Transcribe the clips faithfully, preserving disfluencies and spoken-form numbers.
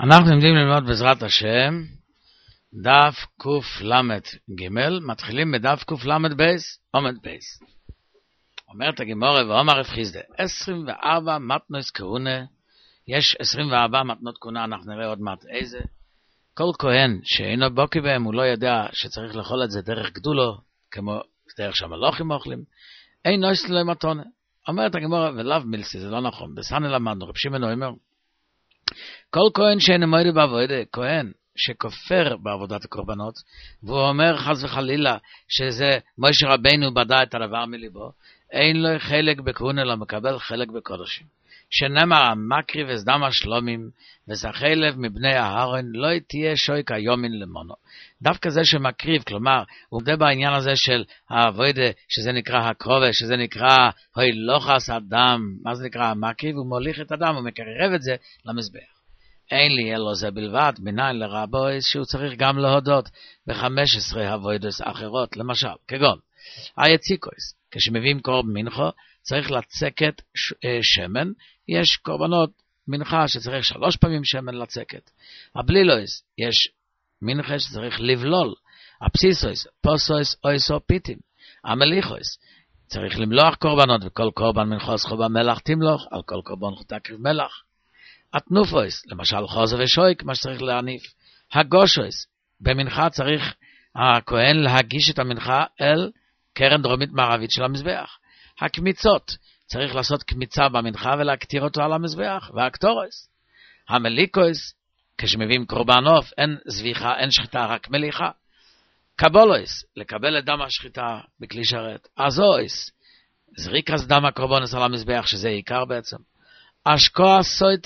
אנחנו עומדים ללמוד בעזרת השם דף קל"ג, מתחילים בדף קל"ב עומד בייס. אומרת הגמרא ואומר רב חיסדא, עשרים וארבע מתנות כהונה, יש עשרים וארבע מתנות כהונה, אנחנו נראה עוד מעט איזה. כל כהן שאינו בוקי בהם, הוא לא יודע שצריך לאכול את זה דרך גדולו, כמו דרך שהמלוכים אוכלים, אין נויס לו מתונה. אומרת הגמרא ולאו מילסי, זה לא נכון, בסנה למדנו, רב שמעון אומר, כל כהן שאינו מועדה בעבודה, כהן שכופר בעבודת הקורבנות, והוא אומר חס וחלילה שזה משה רבינו בדע את הדבר מליבו, אין לו חלק בכהונה, אלא מקבל חלק בקודשים. שנאמר המקריב וסדם השלומים וזכי לב מבני אהרון, לא תהיה שוי כיומין למונו. דווקא זה שמקריב, כלומר, הוא עובדה בעניין הזה של העבודה, שזה נקרא הקרובה, שזה נקרא הילוכס אדם, מה זה נקרא המקריב? הוא מוליך את אדם, הוא מקרב את זה למזבח. אין לי אלו זה בלבד, מניין לרבו, שהוא צריך גם להודות ב-חמש עשרה עבודות אחרות, למשל, כגון, היציקויס, כשמביאים קורבן מנחו, צריך לצקת ש- שמן, יש קורבנות מנחה שצריך שלוש פעמים שמן לצקת. הבלילויס, יש מנחה שצריך לבלול. הפסיסויס, פוסויס, אויסו פיתים. המליחויס, צריך למלוח קורבנות, וכל קורבן מנחוס חובה מלח תמלוך, על כל קורבן תקריב מלח. התנופויס, למשל חוזו ושויק, מה שצריך להניף. הגושויס, במנחה צריך הכהן להגיש את המנחה אל קרן דרומית מערבית של המזבח. הקמיצות, צריך לעשות קמיצה במנחה ולהקטיר אותו על המזבח, והקטורס. המליקויס, כשמביאים קורבן עוף, אין זביחה, אין שחיטה, רק מליחה. קבולויס, לקבל את דם השחיטה בכלי שרת. אזויס, זריקס דם הקורבנס על המזבח, שזה עיקר בעצם. אשקוע סויטה,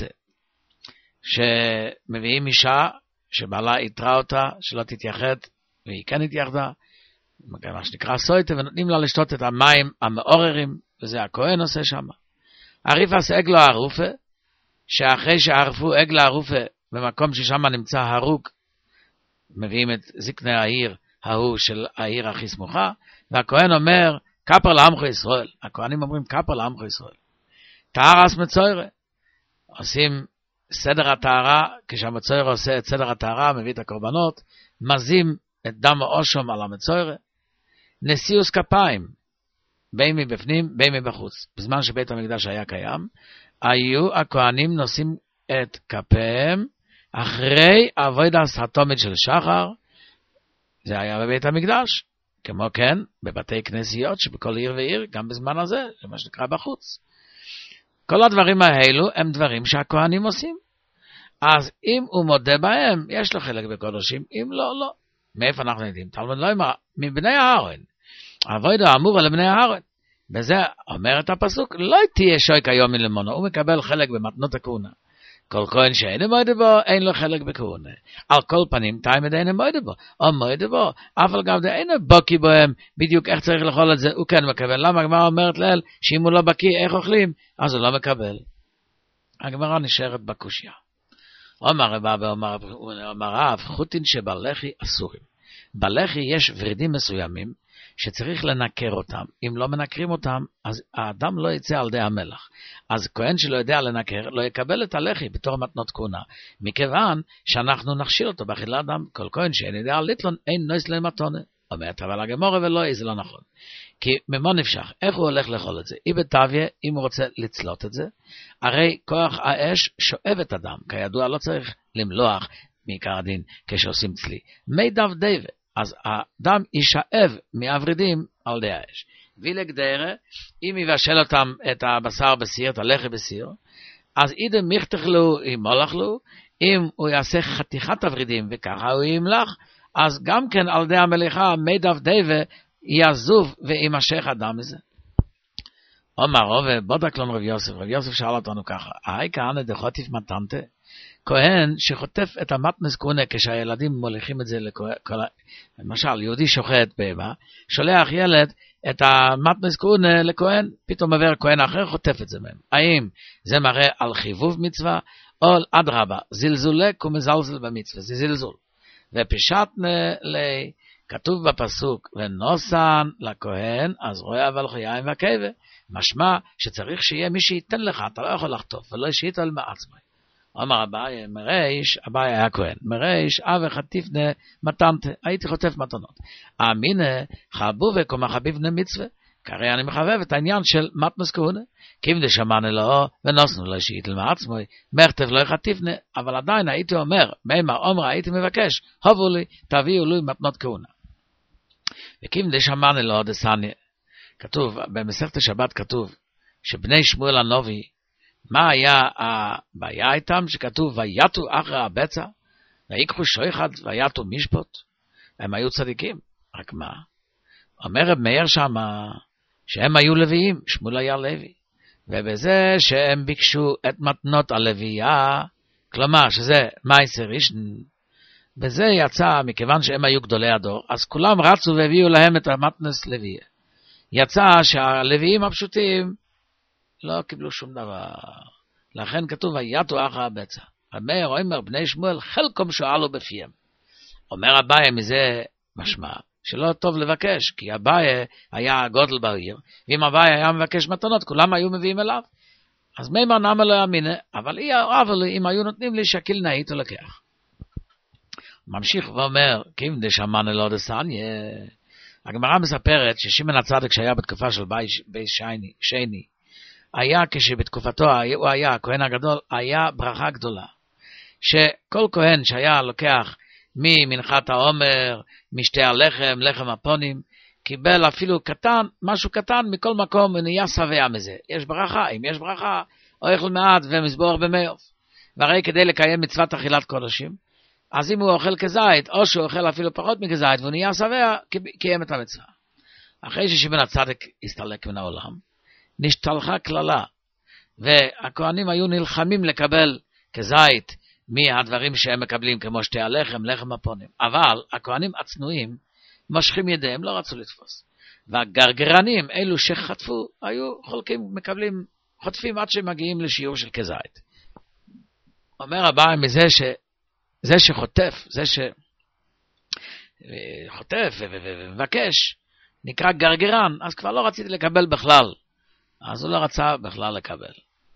שמביאים אישה, שבעלה יתרא אותה, שלא תתייחד, והיא כן התייחדה, מה שנקרא סויטה, ונותנים לה לשתות את המים המעוררים, וזה הכהן עושה שם. עריפס עגלו ערופה, שאחרי שערפו עגל ערופה, במקום ששם נמצא הרוג, מביאים את זקני העיר, ההוא של העיר הכי סמוכה, והכהן אומר, כפר לעמך ישראל. הכהנים אומרים, כפר לעמך ישראל. טהרס מצוירה. עושים סדר הטהרה, כשהמצוירה עושה את סדר הטהרה, מביא את הקורבנות, מזים את דם האושום על המצוירה. נשיאוס כפיים, בין מבפנים, בין מבחוץ. בזמן שבית המקדש היה קיים, היו הכהנים נושאים את כפיהם אחרי עבודת התומד של שחר. זה היה בבית המקדש. כמו כן, בבתי כנסיות שבכל עיר ועיר, גם בזמן הזה, זה מה שנקרא בחוץ. כל הדברים האלו הם דברים שהכהנים עושים. אז אם הוא מודה בהם, יש לו חלק בקודשים, אם לא, לא. מאיפה אנחנו יודעים? תלמוד לא אמר, מבני אהרון. עבודה אמורה לבני אהרון. בזה אומרת הפסוק, לא תהיה שוי כיום מלמונו, הוא מקבל חלק במתנות הכהונה. כל כהן שאין מועדה בו, אין לו חלק בכהונה. על כל פנים, תימד אין מועדה בו, או מועדה בו, אבל גם זה אין בוקי בהם, בדיוק איך צריך לאכול את זה, הוא כן מקבל. למה הגמרא אומרת לאל, שאם הוא לא בקי, איך אוכלים? אז הוא לא מקבל. הגמרא נשארת בקושיה. אומר רבא ואומר רב, חוטין שבלחי אסורים. בלחי יש ורידים מסוימים, שצריך לנקר אותם. אם לא מנקרים אותם, אז האדם לא יצא על די המלח. אז כהן שלא יודע לנקר, לא יקבל את הלחי בתור מתנות כהונה. מכיוון שאנחנו נכשיל אותו באכילת אדם, כל כהן שאין יודע ליטלון, אין נויס למתונה. אומרת, אבל הגמורה ולא, זה לא נכון. כי ממה נפשך? איך הוא הולך לאכול את זה? אי בטביה, אם הוא רוצה לצלות את זה, הרי כוח האש שואב את הדם. כידוע, לא צריך למלוח מעיקר הדין כשעושים צלי. מי דב דיבה. אז הדם יישאב מהוורידים על די האש. וילג דרה, אם יבשל אותם את הבשר בסיר, את הלחי בסיר, אז אידה מיכתך לו, ימולך לו, אם הוא יעשה חתיכת הוורידים וככה הוא ימלח, אז גם כן על די המליחה, מי דב דיבה, יעזוב וימשך הדם מזה. אומר רובה, בודק לנו רב יוסף, רב יוסף שאל אותנו ככה, היי כהנה דחוטיף מתנתה, כהן שחוטף את המתנס כהונה כשהילדים מוליכים את זה לכהן, למשל יהודי שוחט בהמה, שולח ילד את המתנס כהונה לכהן, פתאום עבר כהן אחר חוטף את זה מהם. האם זה מראה על חיבוב מצווה, או אדרבה, זלזולק ומזלזל במצווה, זה זלזול. ופשטנה לי, כתוב בפסוק, ונוסן לכהן, אז רואה אבל חיים והכאבה, משמע שצריך שיהיה מי שייתן לך, אתה לא יכול לחטוף, ולא שייתן מעצמי. אמר אביי, מריש, אביי היה כהן, מריש, אבי חטיפנה מתנתה, הייתי חוטף מתנות. אמינה, חבובה כמה חביבנה מצווה, כרי אני מחבב את העניין של מתנוס כהונה, כים דשמענה לו, ונוסנו לו שיתל מעצמו, מרתב לא חטיפנה, אבל עדיין הייתי אומר, מימה אומרה הייתי מבקש, הובו לי, תביאו לי מתנות כהונה. וכים דשמענה לו דסניה, כתוב, במסכת השבת כתוב, שבני שמואל הנובי, מה היה הבעיה איתם? שכתוב, ויתו אחרי הבצע, ויקחו שויחד, ויתו משפוט. הם היו צדיקים, רק מה? אומר רב מאיר שמה, שהם היו לוויים, שמואל היה לוי. ובזה שהם ביקשו את מתנות הלוויה, כלומר, שזה מייסר ראשון, בזה יצא, מכיוון שהם היו גדולי הדור, אז כולם רצו והביאו להם את המתנס לוויה. יצא שהלוויים הפשוטים, לא קיבלו שום דבר. לכן כתוב, ויתו אחרי הבצע. המאיר אומר, בני שמואל, חלקם שואלו בפיהם. אומר אביי מזה משמע, שלא טוב לבקש, כי אביי היה גודל בעיר, ואם אביי היה מבקש מתנות, כולם היו מביאים אליו. אז מימר נאמר לא יאמינה, אבל אם היו נותנים לי שקיל נאית לקח. ממשיך ואומר, קים דשמענה לו דסניה. הגמרא מספרת ששמעון הצדיק שהיה בתקופה של בית שני, שני, היה כשבתקופתו הוא היה הכהן הגדול, היה ברכה גדולה. שכל כהן שהיה לוקח ממנחת העומר, משתי הלחם, לחם הפונים, קיבל אפילו קטן, משהו קטן מכל מקום ונהיה שבע מזה. יש ברכה, אם יש ברכה, אוכל מעט ומזבוח במאוף. והרי כדי לקיים מצוות אכילת קודשים, אז אם הוא אוכל כזית, או שהוא אוכל אפילו פחות מכזית, והוא נהיה שבע, קיים את המצווה. אחרי ששמעון הצדיק הסתלק מן העולם, נשתלחה כללה, והכהנים היו נלחמים לקבל כזית מהדברים שהם מקבלים, כמו שתי הלחם, לחם הפונים. אבל הכהנים הצנועים, מושכים ידיהם, לא רצו לתפוס. והגרגרנים, אלו שחטפו, היו חולקים, מקבלים, חוטפים עד שהם מגיעים לשיעור של כזית. אומר הבא מזה ש... זה שחוטף, זה שחוטף ומבקש, נקרא גרגרן, אז כבר לא רציתי לקבל בכלל. אז הוא לא רצה בכלל לקבל.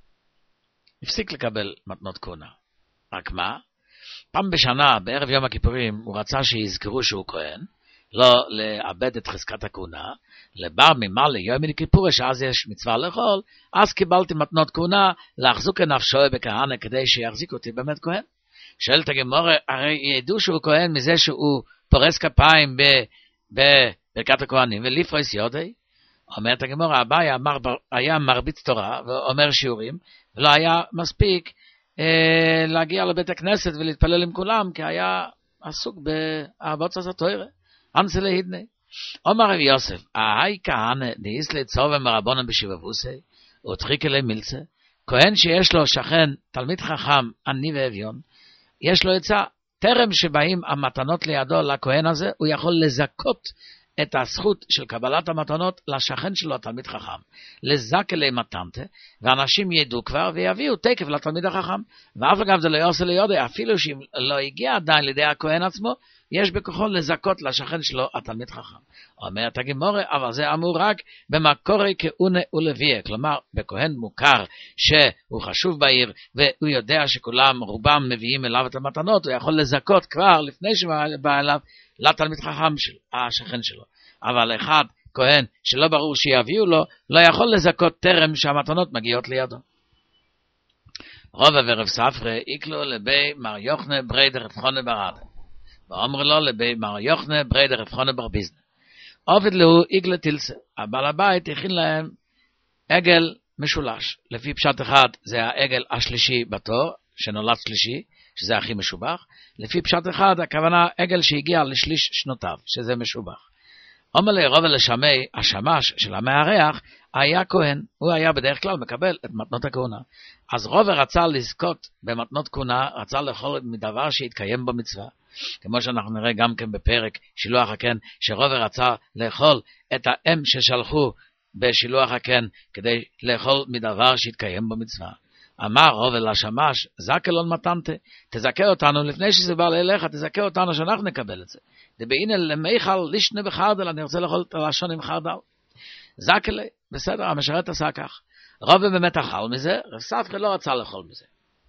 הפסיק לקבל מתנות כהונה. רק מה? פעם בשנה, בערב יום הכיפורים, הוא רצה שיזכרו שהוא כהן, לא לאבד את חזקת הכהונה, לבר ממלא יום הכיפורי, שאז יש מצווה לאכול, אז קיבלתי מתנות כהונה, להחזוק נפשו בכהנה, כדי שיחזיק אותי באמת כהן. שואלת הגמרא, הרי ידעו שהוא כהן מזה שהוא פורס כפיים בברכת הכהנים, ולפרוס יודי, אומרת הגמרא, אביי היה מרביץ תורה, ואומר שיעורים, ולא היה מספיק אה, להגיע לבית הכנסת ולהתפלל עם כולם, כי היה עסוק באהבות התורה, אנסה להידני. אומר רב יוסף, ההי כהנה דאיס לצוב ומרבונם בשבבוסי, ותחיק אלי מילצה, כהן שיש לו שכן, תלמיד חכם, עני ואביון, יש לו עצה, טרם שבאים המתנות לידו לכהן הזה, הוא יכול לזכות את הזכות של קבלת המתנות לשכן שלו, התלמיד חכם. לזק אלי מתנתה, ואנשים ידעו כבר ויביאו תקף לתלמיד החכם. ואף אגב זה לא יעשה ליודע, אפילו שאם לא הגיע עדיין לידי הכהן עצמו, יש בכוחו לזכות לשכן שלו, התלמיד חכם. אומרת הגמרא, אבל זה אמור רק במקורי כהונה ולוויה, כלומר, בכהן מוכר שהוא חשוב בעיר, והוא יודע שכולם, רובם מביאים אליו את המתנות, הוא יכול לזכות כבר לפני שבא אליו, לתלמיד חכם של השכן שלו. אבל אחד, כהן, שלא ברור שיביאו לו, לא יכול לזכות טרם שהמתנות מגיעות לידו. רובה ורב ספרי יקלו לבי מר יוחנה ברי דרב חונה ברד. ואומר לו לבי מר יוחנה ברי דרב חונה בר ביזנה. עובד לו עגלה תילסה. הבעל הבית הכין להם עגל משולש. לפי פשט אחד זה העגל השלישי בתור, שנולד שלישי, שזה הכי משובח. לפי פשט אחד, הכוונה עגל שהגיע לשליש שנותיו, שזה משובח. אומר לי רובה לשמי, השמש של המארח, היה כהן, הוא היה בדרך כלל מקבל את מתנות הכהונה. אז רובה רצה לזכות במתנות כהונה, רצה לאכול מדבר שהתקיים במצווה. כמו שאנחנו נראה גם כן בפרק שילוח הקן, שרובה רצה לאכול את האם ששלחו בשילוח הקן, כדי לאכול מדבר שהתקיים במצווה. אמר רובה לשמש, זקלון מתנתה, תזכה אותנו, לפני שזה בא לאליך, תזכה אותנו שאנחנו נקבל את זה. דבעינה למיכל לישנה בחרדל, אני רוצה לאכול את הלשון עם חרדל. זקלה, בסדר, המשרת עשה כך. רובה באמת אכל מזה, רב ספרי לא רצה לאכול מזה.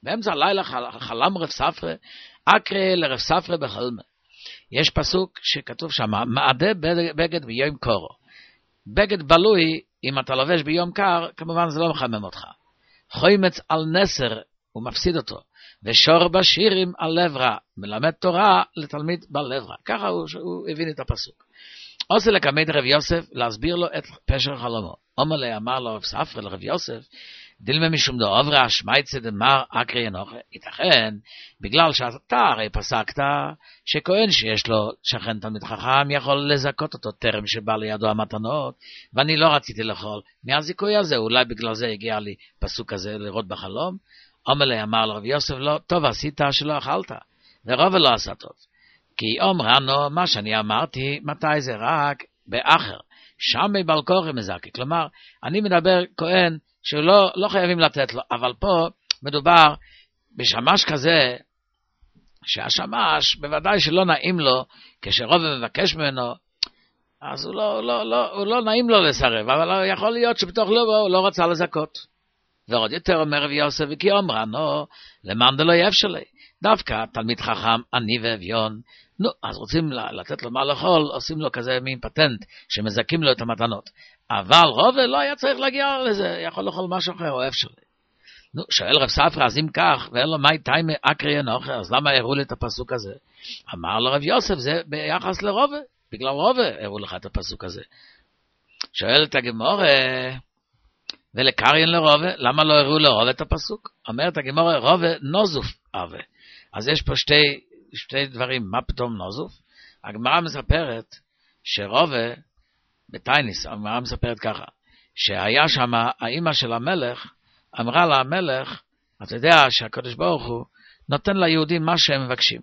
באמצע הלילה חלם רב ספרא, אקרא לרב ספרא בחלמה. יש פסוק שכתוב שם, מעדה בגד ביום קורו. בגד בלוי, אם אתה לובש ביום קר, כמובן זה לא מחמם אותך. חוימץ על נסר, הוא מפסיד אותו. ושור בשירים על לב רע, מלמד תורה לתלמיד בלב רע. ככה הוא, הוא הבין את הפסוק. עושה לקמד רב יוסף, להסביר לו את פשר חלומו. אומר לי, אמר לו רב ספרא לרב יוסף, דילמה משום דו עברה, שמייצה דמר אקרי אנוכה. ייתכן, בגלל שאתה הרי פסקת, שכהן שיש לו שכן תלמיד חכם, יכול לזכות אותו טרם שבא לידו המתנות, ואני לא רציתי לאכול. מהזיכוי הזה, אולי בגלל זה הגיע לי פסוק הזה לראות בחלום. אומר לי, אמר לרב יוסף, לא, טוב עשית שלא אכלת, ורוב לא עשה טוב. כי אומרנו, מה שאני אמרתי, מתי זה רק באחר, שם בבלקורי מזקי. כלומר, אני מדבר כהן, שלא לא חייבים לתת לו, אבל פה מדובר בשמש כזה, שהשמש בוודאי שלא נעים לו, כשרוב מבקש ממנו, אז הוא לא, לא, לא, הוא לא נעים לו לסרב, אבל יכול להיות שבתוך לבו הוא לא רצה לזכות. ועוד יותר אומר רב יוסף, וכי אומרנו, למען דלא יאפשר לי, דווקא תלמיד חכם, עני ואביון, נו, אז רוצים לתת לו מה לאכול, עושים לו כזה מין פטנט, שמזכים לו את המתנות. אבל רובה לא היה צריך להגיע לזה, יכול לאכול משהו אחר, או אפשר לי. נו, שואל רב ספרא, אז אם כך, ואין לו מי תיימא אקרי אנוכה, אז למה הראו לי את הפסוק הזה? אמר לו רב יוסף, זה ביחס לרובה, בגלל רובה הראו לך את הפסוק הזה. שואל את הגמורה, ולקריין לרובה, למה לא הראו לרובה את הפסוק? אומרת הגמורה, רובה נוזוף אבה. אז יש פה שתי, שתי דברים, מה פתאום נוזוף? הגמרא מספרת שרובה, בטייניס, הגמרא מספרת ככה, שהיה שם האמא של המלך, אמרה לה המלך, אתה יודע שהקדוש ברוך הוא נותן ליהודים מה שהם מבקשים.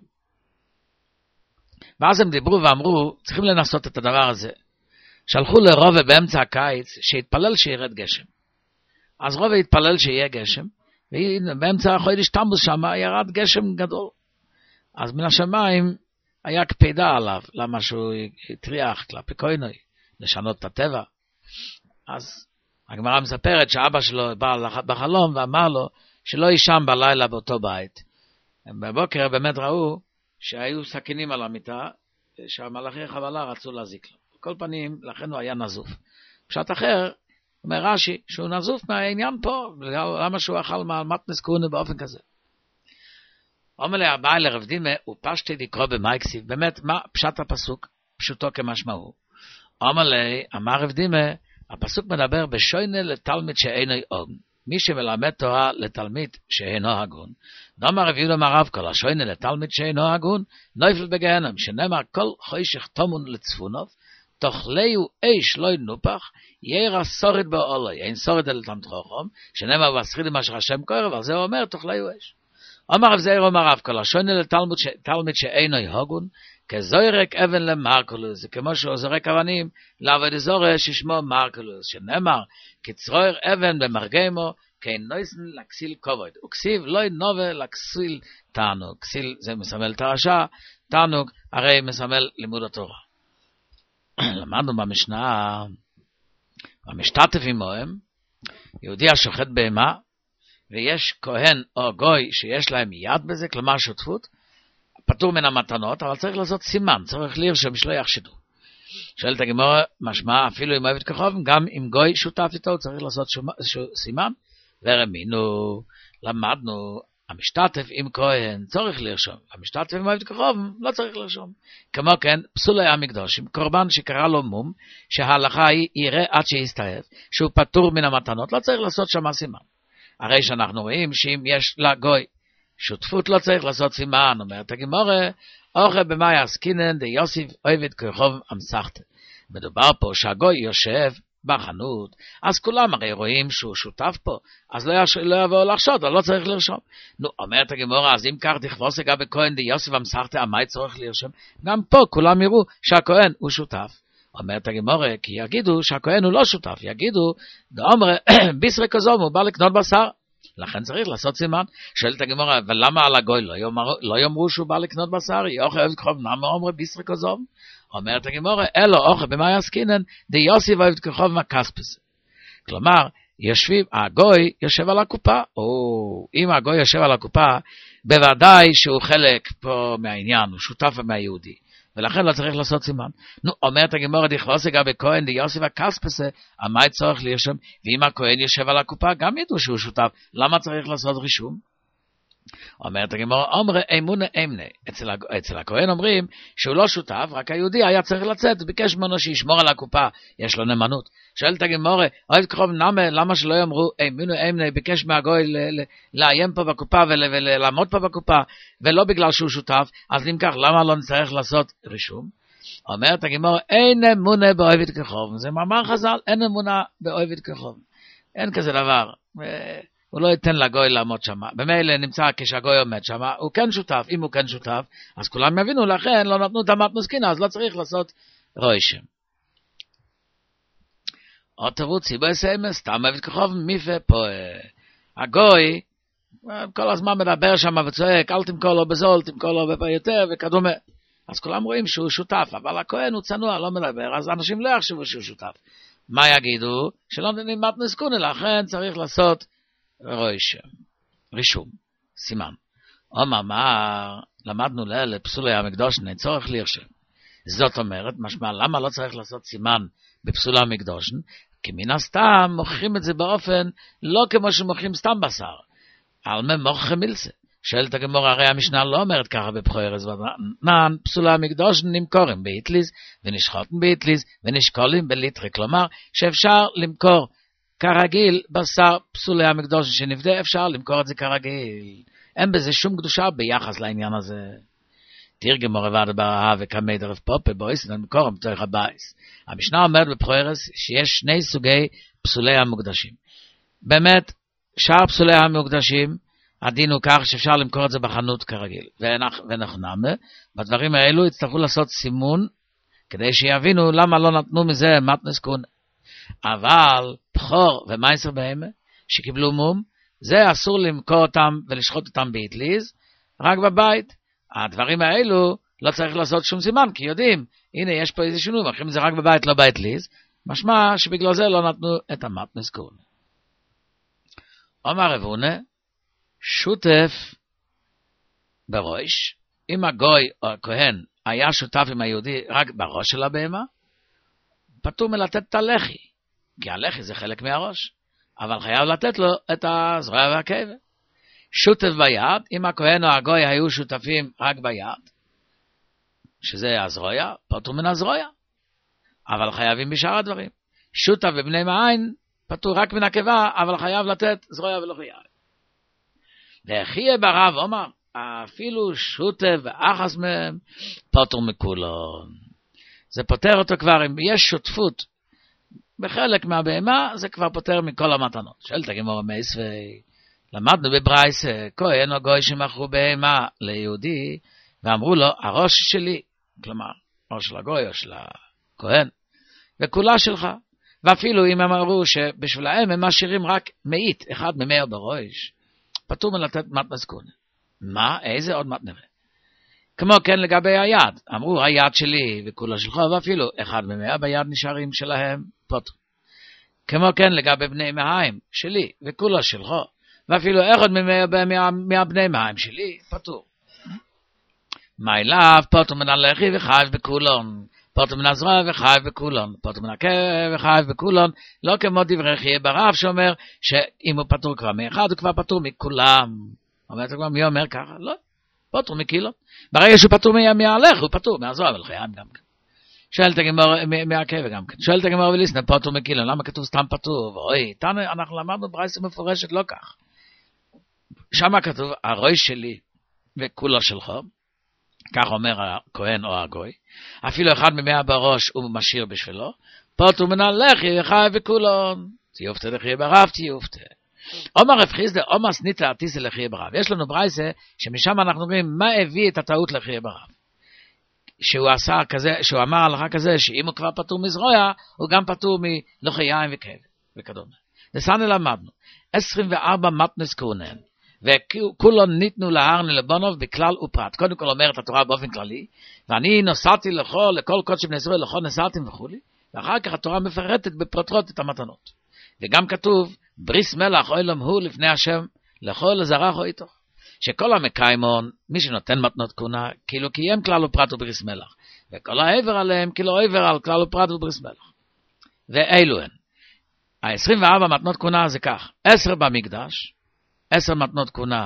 ואז הם דיברו ואמרו, צריכים לנסות את הדבר הזה. שלחו לרובה באמצע הקיץ, שהתפלל שירד גשם. אז רובה התפלל שיהיה גשם, ובאמצע החודש תמוז שם ירד גשם גדול. אז מן השמיים היה קפידה עליו, למה שהוא הטריח כלפי כהנוי, לשנות את הטבע. אז הגמרא מספרת שאבא שלו בא בחלום ואמר לו שלא יישן בלילה באותו בית. בבוקר באמת ראו שהיו סכינים על המיטה, שהמלאכי חבלה רצו להזיק לו. בכל פנים, לכן הוא היה נזוף. פשט אחר, אומר רש"י, שהוא נזוף מהעניין פה, למה שהוא אכל מתנס כהונה באופן כזה. אומר לי, הבא לרב דימה, הוא פשטי לקרוא במייקסיב, באמת, מה פשט הפסוק? פשוטו כמשמעו. אומר לי, אמר רב דימה, הפסוק מדבר בשוינה לתלמיד שאינו הגון. מי שמלמד תורה לתלמיד שאינו הגון. דאמר רב יהודה אמר רב כל השוינה לתלמיד שאינו הגון, נופל בגהנם, שנאמר כל חושך תומון לצפונוב, תאכלהו אש לא ינופח, ירא שורד באולוי, אין שורד אל תלמיד חכם, שנאמר והשרידים אשר השם קורא, אבל זה אומר תאכלהו אש. אמר רב זעיר אמר רב כל השוינה לתלמיד שאינו הגון, כזורק אבן למרקולוס, זה כמו שהוא זורק אבנים לעבוד זורק ששמו מרקולוס, שנאמר, כצרור אבן במרגמו, כאין נויסן לכסיל כובד, וכסיב לא ינובה לכסיל תענוג, כסיל זה מסמל תרשה, תענוג הרי מסמל לימוד התורה. למדנו במשנה, המשתתף עמהם, יהודי השוחט בהמה, ויש כהן או גוי שיש להם יד בזה, כלומר שותפות, פטור מן המתנות, אבל צריך לעשות סימן, צריך לרשום שלא יחשדו. שואלת הגמרא, משמע אפילו אם אוהבת כחוב, גם אם גוי שותף איתו, צריך לעשות שומע, ש... סימן, ורמינו, למדנו, המשתתף עם כהן צריך לרשום, המשתתף עם אוהבת כחוב לא צריך לרשום. כמו כן, פסולי המקדושים, קורבן שקרא לו מום, שההלכה היא יראה עד שיסתעף, שהוא פטור מן המתנות, לא צריך לעשות שם סימן. הרי שאנחנו רואים שאם יש לגוי, שותפות לא צריך לעשות סימן, אומרת הגמרא, אוכל במאי עסקינן די יוסיף אוהבת כרחוב המסכת. מדובר פה שהגוי יושב בחנות, אז כולם הרי רואים שהוא שותף פה, אז לא, יש, לא יבואו לחשוד, אבל לא צריך לרשום. נו, אומרת הגמרא, אז אם כך תכבוס לגבי כהן די יוסיף המסכת, המאי צריך לרשום? גם פה כולם יראו שהכהן הוא שותף. אומרת הגמרא, כי יגידו שהכהן הוא לא שותף, יגידו, דאמר, בישרי כזום, הוא בא לקנות בשר. לכן צריך לעשות סימן. שואלת הגמרא, ולמה על הגוי לא יאמרו, לא יאמרו שהוא בא לקנות בשר? יאכל אוהב כחוב, נאמר אומרי בישרי כזום? אומרת הגמרא, אלו אוכל במאי עסקינן, די יוסיף אוהב כחוב מכספס. כלומר, יושבים, הגוי יושב על הקופה, או אם הגוי יושב על הקופה, בוודאי שהוא חלק פה מהעניין, הוא שותף מהיהודי, ולכן לא צריך לעשות סימן. נו, אומרת הגמרא, דכבוס לגבי כהן, די יוסף הכספסה, המאי צורך לרשום, ואם הכהן יושב על הקופה, גם ידעו שהוא שותף, למה צריך לעשות רישום? אומרת הגמרא, אומרי אמונה אמנה, אצל, אצל הכהן אומרים שהוא לא שותף, רק היהודי היה צריך לצאת, ביקש ממנו שישמור על הקופה, יש לו נאמנות. שואלת הגמרא, אוהב קרוב נמה, למה שלא יאמרו אמונה אמנה, ביקש מהגוי לאיים פה בקופה ולעמוד פה בקופה, ולא בגלל שהוא שותף, אז אם כך, למה לא נצטרך לעשות רישום? אומרת הגמרא, אין אמונה באוהבת כחוב, זה מאמר חז"ל, אין אמונה באוהבת כחוב, אין כזה דבר. הוא לא ייתן לגוי לעמוד שם. במילא נמצא כשהגוי עומד שם, הוא כן שותף. אם הוא כן שותף, אז כולם יבינו, לכן לא נתנו את המתנוס קינה, אז לא צריך לעשות רוישם. עוד תירוץ, סיבו אסמס, סתם אוהבת כחוב, מיפה פה. הגוי, כל הזמן מדבר שם וצועק, אל תמכור לו בזול, תמכור לו ביותר וכדומה. אז כולם רואים שהוא שותף, אבל הכהן הוא צנוע, לא מדבר, אז אנשים לא יחשבו שהוא שותף. מה יגידו? שלא נתנים מתנוס קינה, לכן צריך לעשות רוישם, רישום, סימן. אומר, מה למדנו לילה פסולי המקדוש, אין צורך לרשם. זאת אומרת, משמע, למה לא צריך לעשות סימן בפסולי המקדוש? כי מן הסתם מוכרים את זה באופן לא כמו שמוכרים סתם בשר. על מה מוכרים מילסה? שואלת הגמרא, הרי המשנה לא אומרת ככה בבחורס ונען, פסולי המקדוש נמכורים באיטליז ונשחוטים באיטליז ונשקולים בליטרי, כלומר שאפשר למכור כרגיל, בשר פסולי המקדוש שנפדה, אפשר למכור את זה כרגיל. אין בזה שום קדושה ביחס לעניין הזה. תרגם מורבד ברעה וכמי דרב פופה, בויסן המקורם בתוך הבייס. המשנה אומרת בבחורס שיש שני סוגי פסולי המוקדשים. באמת, שאר פסולי המוקדשים, הדין הוא כך שאפשר למכור את זה בחנות כרגיל. ונכנמה, בדברים האלו יצטרכו לעשות סימון, כדי שיבינו למה לא נתנו מזה מתנוס קינה. אבל בחור ומייסר בהמה שקיבלו מום, זה אסור למכור אותם ולשחוט אותם באיטליז, רק בבית. הדברים האלו לא צריך לעשות שום סימן, כי יודעים, הנה יש פה איזה שינוי, מוכרים את זה רק בבית, לא באיטליז, משמע שבגלל זה לא נתנו את המתנוס קינה. אומר רבונה, שותף בראש, אם הגוי או הכהן היה שותף עם היהודי רק בראש של הבהמה, פטור מלתת את הלחי, כי הלחי זה חלק מהראש, אבל חייב לתת לו את הזרוע והכאב. שותף ביד, אם הכהן או הגוי היו שותפים רק ביד, שזה הזרוע, פטור מן הזרוע, אבל חייבים בשאר הדברים. שותף בבני מעין, פטור רק מן הקיבה, אבל חייב לתת זרוע ולא חייב. והחיה ברב אומר, אפילו שותף ואחס מהם, פטור מכולון. זה פותר אותו כבר, אם יש שותפות בחלק מהבהמה, זה כבר פותר מכל המתנות. שואלת הגמרא מייסווי, למדנו בברייס, כהן או גוי שמכרו בהמה ליהודי, ואמרו לו, הראש שלי, כלומר, ראש של הגוי או של הכהן, וכולה שלך. ואפילו אם הם אמרו שבשבילהם הם משאירים רק מאית, אחד ממאה בראש, פטור מלתת מתנוס קינה. מה? איזה עוד מתנה? כמו כן לגבי היד, אמרו היד שלי וכולה שלך, ואפילו אחד ממאה ביד נשארים שלהם, פטור. כמו כן לגבי בני מהים שלי וכולה שלך, ואפילו אחד ממאה מהבני מהים שלי, פטור. מה אליו? פטור מן הלחי וחייב בכולון, פטור מן הזרוע וחייב בכולון, פטור מן הכאב וחייב בכולון, לא כמו דברי חיי ברב שאומר שאם הוא פטור כבר מאחד הוא כבר פטור מכולם. אומרת כבר מי אומר ככה? לא, פטור מכילון. ברגע שהוא פטור מהלך הוא פטור מהזרוע ולחיים גם כן. שואלת הגמרא מהכאב גם כן. שואלת הגמרא וליסנה פטור מכילון, למה כתוב סתם פטור? אוי, אנחנו למדנו ברייסה מפורשת לא כך. שם כתוב הראש שלי וכולה שלך, כך אומר הכהן או הגוי, אפילו אחד ממאה בראש הוא משאיר בשבילו, פטור מן הלחי וחייב בכולון, תיופתא לחי ברב תיופתא. אומר רב חיסדא, אומר סניתא עתיסא לחי ברב. יש לנו ברייסה שמשם אנחנו רואים מה הביא את הטעות לחי ברב. שהוא עשה כזה, שהוא אמר הלכה כזה, שאם הוא כבר פטור מזרוע, הוא גם פטור מלחי יין וכאב וכדומה. לסנה למדנו, עשרים וארבע מתנוס קינה. וכולו ניתנו להרני לבונוב בכלל ופרט. קודם כל אומרת התורה באופן כללי, ואני נוסעתי לכל, לכל קודש בני ישראל, לכל נסעתם וכו', ואחר כך התורה מפרטת בפרוטרוט את המתנות. וגם כתוב בריס מלח אוילם הוא לפני השם, לכל לזרח או איתו. שכל המקיימון, מי שנותן מתנות כהונה, כאילו קיים כלל ופרט ובריס מלח. וכל העבר עליהם, כאילו עבר על כלל ופרט ובריס מלח. ואלו הן. ה-עשרים וארבע מתנות כהונה זה כך, עשר במקדש, עשר מתנות כהונה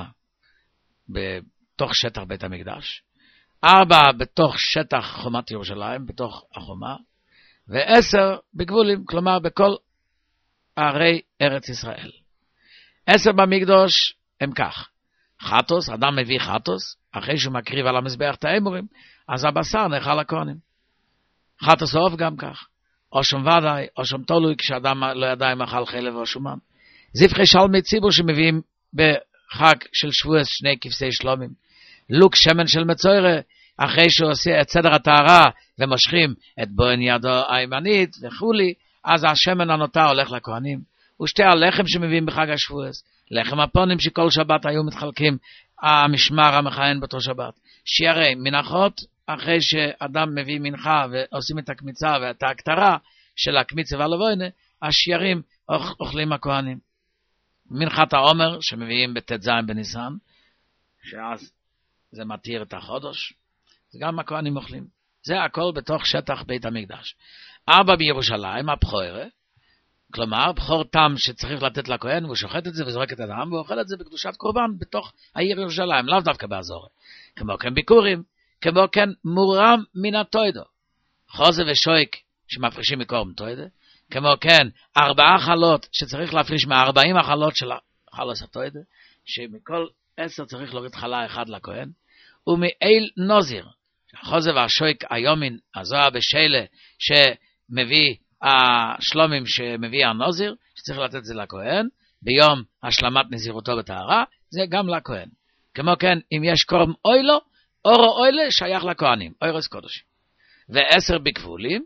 בתוך שטח בית המקדש, ארבע בתוך שטח חומת ירושלים, בתוך החומה, ועשר בגבולים, כלומר בכל ערי ארץ ישראל. עשר במקדש הם כך, חטוס, אדם מביא חטוס, אחרי שהוא מקריב על המזבח את האמורים, אז הבשר נאכל לכהנים. חטוס עוף גם כך, או שום ודאי, או שום תולוי, כשאדם לא ידע אם אכל חלב או שומן. זבחי שלמי ציבור שמביאים בחג של שבועס שני כבשי שלומים. לוק שמן של מצוירה, אחרי שהוא עושה את סדר הטהרה ומושכים את בוין ידו הימנית וכולי, אז השמן הנותר הולך לכהנים. ושתי הלחם שמביאים בחג השבועס, לחם הפונים שכל שבת היו מתחלקים המשמר המכהן באותו שבת. שיערי מנחות, אחרי שאדם מביא מנחה ועושים את הקמיצה ואת ההקטרה של הקמיצה והלבוינה, השיערים אוכלים הכהנים. מנחת העומר שמביאים בט"ז בניסן, שאז זה מתיר את החודש, זה גם הכהנים אוכלים. זה הכל בתוך שטח בית המקדש. ארבע בירושלים, הבחורה, כלומר, בחור תם שצריך לתת לכהן, והוא שוחט את זה וזורק את הדם, והוא אוכל את זה בקדושת קורבן בתוך העיר ירושלים, לאו דווקא באזור. כמו כן ביקורים, כמו כן מורם מן התוידו, חוזה ושויק שמפרישים מקורם תוידו, כמו כן ארבעה חלות שצריך להפריש מארבעים החלות של חלוס התוידו, שמכל עשר צריך להוריד חלה אחד לכהן, ומאיל נוזיר, החוזה והשויק היומין, הזוהר בשאלה שמביא השלומים שמביא הנוזיר, שצריך לתת זה לכהן, ביום השלמת נזירותו בטהרה, זה גם לכהן. כמו כן, אם יש קורם אוילו, אורו אוילה שייך לכהנים, אוירוס קודש. ועשר בגבולים,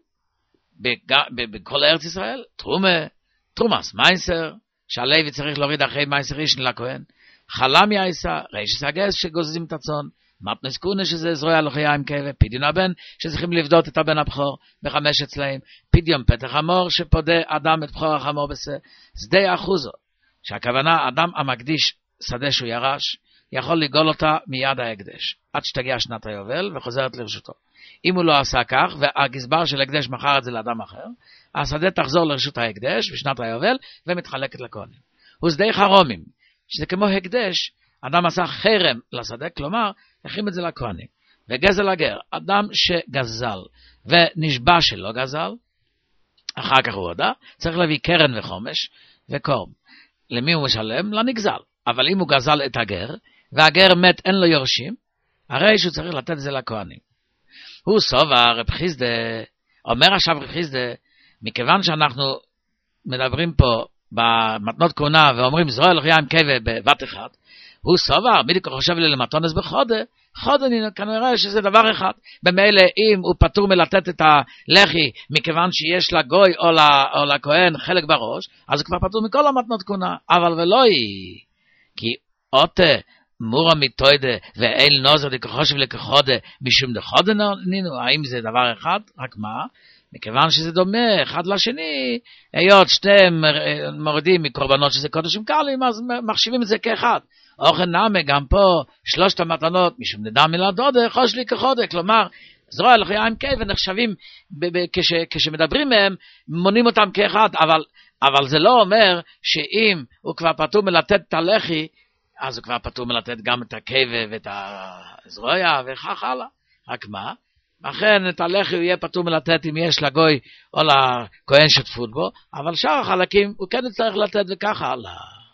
בכל ארץ ישראל, תרומה, תרומס, מייסר, שהלוי צריך להוריד אחרי מייסר ראשון לכהן, חלם יעשה, רישס הגס שגוזזים את הצאן, מתנס קונה שזה זרוע לוחיה עם כאבה, פידיון הבן שצריכים לבדות את הבן הבכור בחמש אצלהם, פידיון פתח המור שפודה אדם את בכור החמור בשה, שדה אחוזו, שהכוונה אדם המקדיש שדה שהוא ירש, יכול לגול אותה מיד ההקדש, עד שתגיע שנת היובל וחוזרת לרשותו. אם הוא לא עשה כך, והגזבר של הקדש מכר את זה לאדם אחר, השדה תחזור לרשות ההקדש בשנת היובל ומתחלקת לכהנים. הוא שדה חרומים, שזה כמו הקדש, אדם עשה חרם לשדה, כלומר, הכין את זה לכהנים. וגזל הגר, אדם שגזל ונשבע שלא גזל, אחר כך הוא הודע, צריך להביא קרן וחומש וקורם. למי הוא משלם? לנגזל. אבל אם הוא גזל את הגר, והגר מת אין לו יורשים, הרי שהוא צריך לתת את זה לכהנים. הוא סובר, רב חיסדה, אומר עכשיו רב חיסדה, מכיוון שאנחנו מדברים פה במתנות כהונה ואומרים זרוע אלוהי עם כאבה בבת אחת, הוא סובר, בדיוק חושב לי למתונס בחודה, חודה כנראה שזה דבר אחד. במילא אם הוא פטור מלתת את הלחי מכיוון שיש לגוי או, או לכהן חלק בראש, אז הוא כבר פטור מכל המתנות כהונה. אבל ולא היא, כי אותה מורה מתוידה ואל נוזר דכחושב לכחודה משום דחודה נינו, האם זה דבר אחד? רק מה? מכיוון שזה דומה אחד לשני, היות שתיהם מורידים מקורבנות שזה קודשים קרלים, אז מחשיבים את זה כאחד. אוכל נעמה גם פה שלושת המתנות משום נדם מילה דודה חוש לי כחודה, כלומר זרוע אלוהי עם כאבה נחשבים ב- ב- כש, כשמדברים מהם מונים אותם כאחד, אבל, אבל זה לא אומר שאם הוא כבר פטור מלתת את הלחי אז הוא כבר פטור מלתת גם את הכאבה ואת הזרוע וכך הלאה. רק מה? אכן את הלחי הוא יהיה פטור מלתת אם יש לגוי או לכהן שותפות בו, אבל שאר החלקים הוא כן צריך לתת וכך הלאה.